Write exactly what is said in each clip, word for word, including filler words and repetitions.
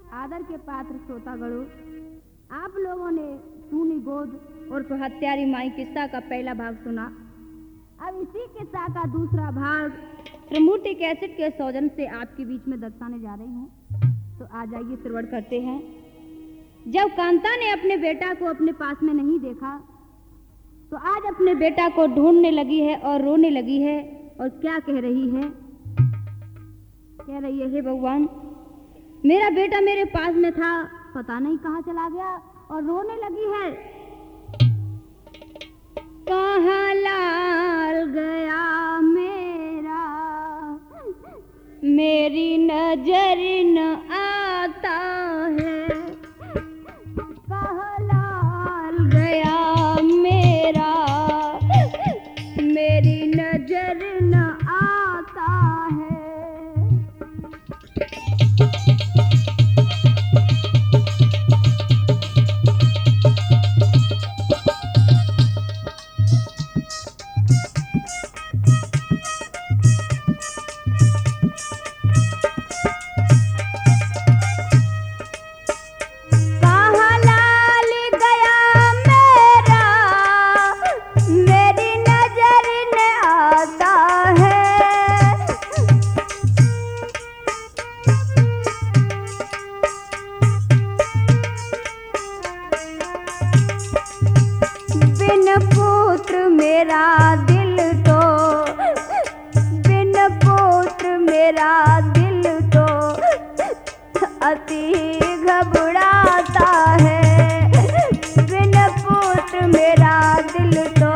आदर के पात्र श्रोतागणों, आप लोगों ने सूनी गोद और हत्यारी माई किस्सा का पहला भाग सुना। अब इसी किस्सा का दूसरा भाग त्रिमूर्ति कैसेट के सौजन से आपके बीच में दर्शाने जा रही हूँ। तो आ जाइए श्रवण करते हैं। जब कांता ने अपने बेटा को अपने पास में नहीं देखा तो आज अपने बेटा को ढूंढने लगी है और रोने लगी है। और क्या कह रही है? कह रही है, हे भगवान, मेरा बेटा मेरे पास में था, पता नहीं कहाँ चला गया। और रोने लगी है, कहाँ लाल गया मेरा, मेरी नजर न आता है। कहाँ लाल गया मेरा, मेरी नजर न आता है। मेरा दिल तो बिन पुत्र मेरा दिल तो अति घबराता है। बिन पुत्र मेरा दिल तो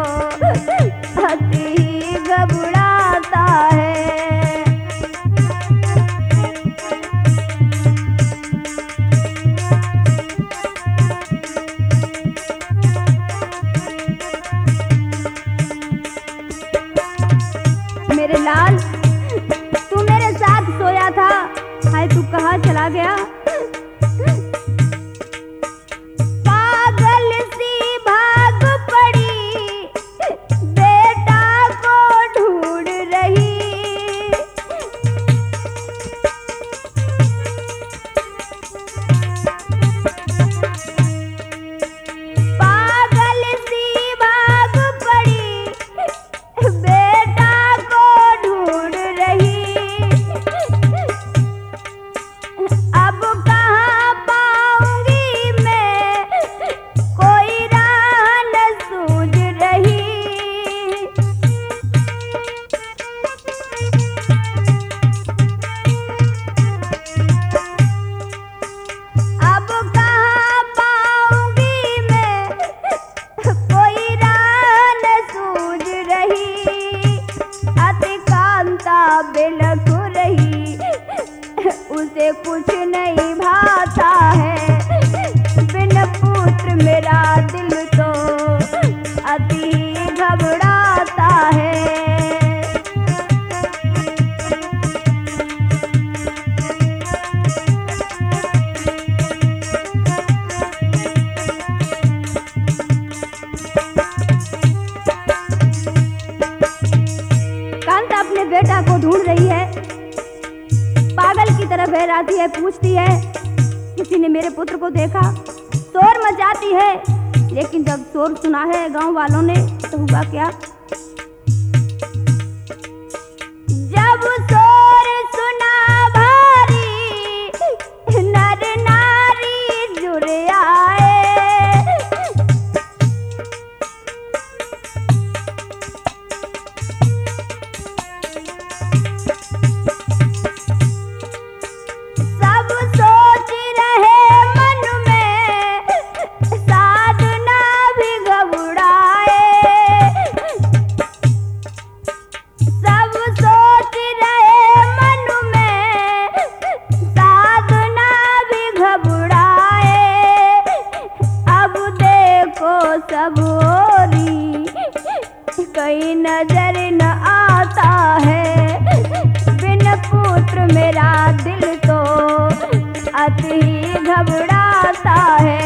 अति घबराता है। मेरे लाल, तू मेरे साथ सोया था, हाय तू कहाँ चला गया? पागल सी भाग पड़ी, बेटा को ढूंढ रही। पागल सी भाग पड़ी, बेटा ढूंढ रही। अब कहाँ पाऊंगी मैं, कोई राह न सूझ रही। अब कहाँ पाऊंगी मैं, कोई राह न सूझ रही। अति कांता बिलख रही, उसे कुछ नहीं भाता है। बिन पुत्र मेरा दिल तो अति घबराता है। कांता अपने बेटा को ढूंढ रही है, पागल की तरह बहराती है, पूछती है किसी ने मेरे पुत्र को देखा? शोर मचाती है, लेकिन जब शोर सुना है गांव वालों ने तो हुआ क्या? जब शोर सुना भारी, नर नारी जुड़ आए। सब ओरी कहीं नजर न आता है। बिन पुत्र मेरा दिल तो अति घबराता है।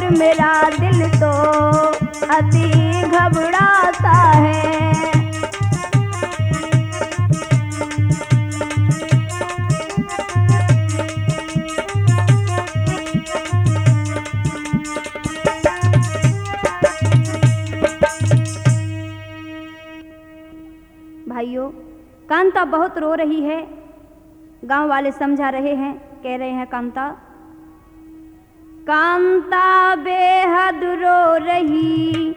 पर मेरा दिल तो अति घबराता है। भाइयों, कांता बहुत रो रही है। गांव वाले समझा रहे हैं, कह रहे हैं कांता कांता बेहद रो रही,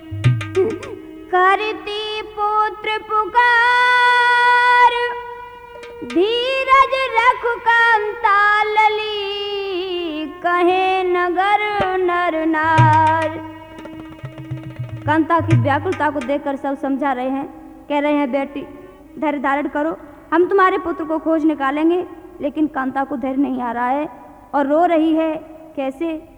करती पुत्र पुकार, धीरज रख कांता लली, कहे नगर नर नार। कांता की व्याकुलता को देखकर सब समझा रहे हैं, कह रहे हैं बेटी धैर्य धारण करो, हम तुम्हारे पुत्र को खोज निकालेंगे। लेकिन कांता को धैर्य नहीं आ रहा है और रो रही है। कैसे?